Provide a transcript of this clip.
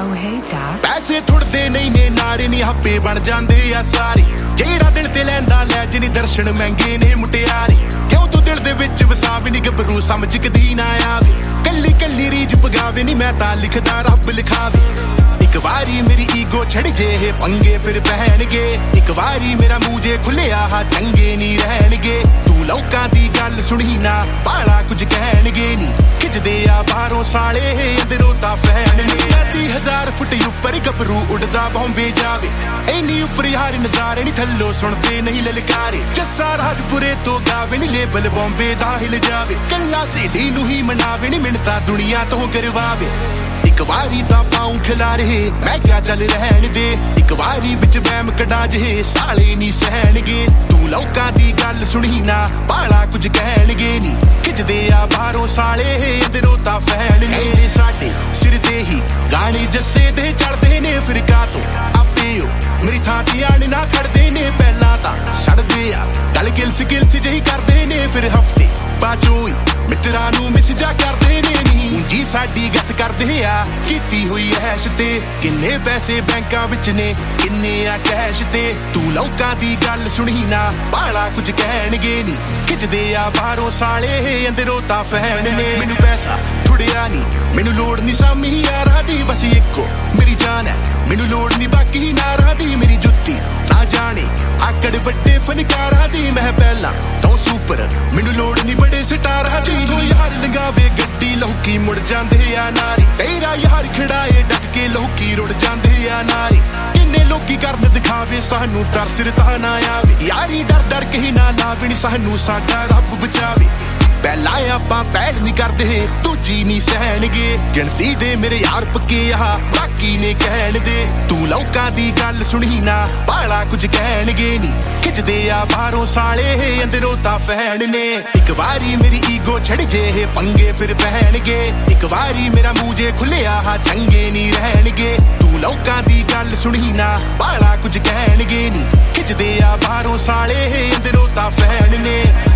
hey Doc। ਪੈਸੇ ਥੁੜਦੇ ਨਹੀਂ ਨੇ ਨਾਰੇ ਨੀ ਹੱਪੇ ਬਣ ਜਾਂਦੇ ਆ ਸਾਰੇ ਜਿਹੜਾ ਦਿਲ ਤੇ ਲੈਂਦਾ ਲੈ ਜਿਨੀ ਦਰਸ਼ਨ ਮਹਿੰਗੇ ਨੇ ਮੁਟਿਆਰੇ ਕਿਉਂ ਤੂੰ ਦਿਲ ਦੇ ਵਿੱਚ ਵਸਾਵੇ ਨੀ ਗੱਭਰੂ ਸਮਝ ਕਦੀ ਨਾ ਆਵੇ ਕੱਲੀ ਕੱਲੀ ਰੀਝ ਪਗਾਵੇ ਨੀ ਮੈਂ ਤਾਂ ਲਿਖਦਾ ਰੱਬ ਲਿਖਾਵੇ ਇੱਕ ਵਾਰੀ ਮੇਰੀ ਈਗੋ ਛੜ ਜੇ ਪੰਗੇ ਫਿਰ ਪਹਿਣਗੇ ਇੱਕ ਵਾਰੀ ਮੇਰਾ ਮੂੰਹ ਜੇ ਖੁੱਲਿਆ ਹਾ ਚੰਗੇ ਨਹੀਂ ਰਹਿਣਗੇ ਤੂੰ ਲੋਕਾਂ ਦੀ ਗੱਲ ਸੁਣੀ ਨਾ ਬਾਲਾ ਕੁਝ ਕਹਿਣਗੇ ਨੀ ਖਿੱਚਦੇ ਆ ਬਾਹਰੋਂ ਸਾਲੇ ਅੰਦਰੋਂ ਤਾਂ ਫੈਨ ਨੇ 30,000 ਫੁੱਟ ਉੱਪਰ ਗੱਭਰੂ ਉੱਡਦਾ ਬੰਬੇ ਜਾਵੇ ਇੰਨੀ ਉੱਪਰ ਯਾਰ ਨਜ਼ਾਰੇ ਨੀ ਥੱਲੋਂ ਸੁਣਦੇ ਨਹੀਂ ਲਲਕਾਰੇ ਜੱਸਾ ਰਾਜਪੁਰੇ ਤੋਂ ਗਾਵੇ ਨੀ ਲੇਬਲ ਬੰਬੇ ਦਾ ਹਿਲ ਜਾਵੇ ਕੱਲਾ ਸਿੱਧੀ ਨੂੰ ਹੀ ਮਨਾਵੇ ਨੀ ਮਿੰਨਤਾਂ ਦੁਨੀਆ ਤੋਂ ਕਰਵਾਵੇ ਇੱਕ ਵਾਰੀ ਤਾਂ ਪਾਉਂ ਖਿਲਾਰੇ ਮੈਂ ਕਿਹਾ ਚੱਲ ਰਹਿਣ ਦੇ ਇੱਕ ਵਾਰੀ ਵਿੱਚ ਵਹਿਮ ਕਢਾ ਜੇ ਸਾਲੇ ਨਹੀਂ ਸਹਿਣਗੇ ਤੂੰ ਲੋਕਾਂ ਦੀ ਗੱਲ ਸੁਣੀ ਨਾ ਬਾਲਾ ਕੁਝ ਕਹਿਣਗੇ ਨੀ ਖਿੱਚਦੇ ਆ ਬਾਹਰੋਂ ਸਾਲੇ ਅੰਦਰੋਂ ਤਾਂ ਫੈਨ ਨੇ ਸਾਡੇ ਸਿਰ ਤੇ ਹੀ ਗਾਣੇ ਜੱਸੇ ਦੇ ਚੜਦੇ ਨੇ ਫਿਰਕਾ ਤੋਂ ਆਪੇ ਉਹ ਮੇਰੀ ਥਾਂ ਤੇ ਆਣ ਨਾ ਖੜਦੇ ਨੇ ਪਹਿਲਾਂ ਤਾਂ ਛੱਡਦੇ ਆ ਗੱਲ ਗਿਲਸ ਜਿਹੀ ਕਰਦੇ ਨੇ ਫਿਰ ਹਫਤੇ ਬਾਅਦੋਂ ਹੀ ਮਿੱਤਰਾਂ ਨੂੰ ਮਿਸਜਾ ਕਰਦੇ ਨੇ ਨੀ ਜੀ ਸਾਡੀ ਗੱਸ ਕਰਦੇ ਆ ਕੀਤੀ ਹੋਈ ਐਸ਼ ਤੇ ਕਿੰਨੇ ਪੈਸੇ ਬੈਂਕਾਂ ਵਿੱਚ ਨੇ ਕਿੰਨੇ ਆ ਕੈਸ਼ ਤੇ ਤੂੰ ਲੋਕਾਂ ਦੀ ਗੱਲ ਸੁਣੀ ਨਾ ਬਾਲਾ ਕੁਝ ਕਹਿਣਗੇ ਨੀ ਖਿੱਚਦੇ ਆ ਬਾਹਰੋਂ ਸਾਲੇ ਅੰਦਰੋਂ ਤਾਂ ਫੈਨ ਨੇ ਮੈਨੂੰ ਪੈਸਾ ਥੁੜਿਆ ਨੀ ਮੈਨੂੰ ਲੋੜ ਨੀ ਸਾਮੀ ਯਾਰਾਂ ਦੀ ਬਸ ਇੱਕੋ ਮੇਰੀ ਜਾਨ ਹੈ ਮੈਨੂੰ ਲੋੜ ਨੀ ਬਾਕੀ ਨਾਰਾਂ ਦੀ ਮੇਰੀ ਜੁੱਤੀ ਨਾ ਜਾਣੇ ਆਕੜ ਵੱਡੇ ਫਨਕਾਰਾਂ ਦੀ ਮੈਂ ਪਹਿਲਾਂ ਤੋਂ ਸੁਪਰ ਮੈਨੂੰ ਲੋੜ ਨੀ ਬੜੇ ਸਟਾਰਾਂ ਦੀ ਤੂੰ ਯਾਰ ਲੰਗਾਵੇ ਗੱਡੀ ਲੋਕੀ ਮੁੜ ਜਾਂਦੇ ਆ ਨਾਰੀ ਤੇਰਾ ਯਾਰ ਖੜਾਏ ਡਟ ਕੇ ਲੋਕੀ ਰੁੜ ਜਾਂਦੇ ਆ ਨਾਰੀ ਕਿੰਨੇ ਲੋਕੀ ਕਰਨ ਦਿਖਾਵੇ ਸਾਨੂੰ ਤਰਸ ਤਾਂ ਨਾ ਆਵੇ ਯਾਰੀ ਡਰ ਕੇ ਹੀ ਨਾ ਲਾਵੇ ਨੀ ਸਾਨੂੰ ਸਾਡਾ ਰੱਬ ਬਚਾਵੇ ਪਹਿਲਾਂ ਆਪਾਂ ਪਹਿਲ ਨਹੀਂ ਕਰਦੇ ਦੂਜੀ ਨਹੀਂ ਸਹਿਣਗੇ ਗਿਣਤੀ ਦੇ ਮੇਰੇ ਯਾਰ ਪੱਕੇ ਆ ਬਾਕੀ ਨੇ ਕਹਿਣ ਦੇ ਤੂੰ ਲੋਕਾਂ ਦੀ ਗੱਲ ਸੁਣੀ ਨਾ ਬਾਲਾ ਕੁਝ ਕਹਿਣਗੇ ਨੀ ਖਿੱਚਦੇ ਆ ਬਾਹਰੋਂ ਸਾਲੇ ਅੰਦਰੋਂ ਤਾਂ ਫੈਨ ਨੇ ਇੱਕ ਵਾਰੀ ਮੇਰੀ ਈਗੋ ਛੜ ਜੇ ਪੰਗੇ ਫਿਰ ਪਹਿਣਗੇ ਇੱਕ ਵਾਰੀ ਮੇਰਾ ਮੂੰਹ ਜੇ ਖੁੱਲਿਆ ਹਾ ਚੰਗੇ ਨਹੀਂ ਰਹਿਣਗੇ ਤੂੰ ਲੋਕਾਂ ਦੀ ਗੱਲ ਸੁਣੀ ਨਾ ਬਾਲਾ ਕੁਝ ਕਹਿਣਗੇ ਨੀ ਖਿੱਚਦੇ ਆ ਬਾਹਰੋਂ ਸਾਲੇ ਅੰਦਰੋਂ ਤਾਂ ਫੈਨ ਨੇ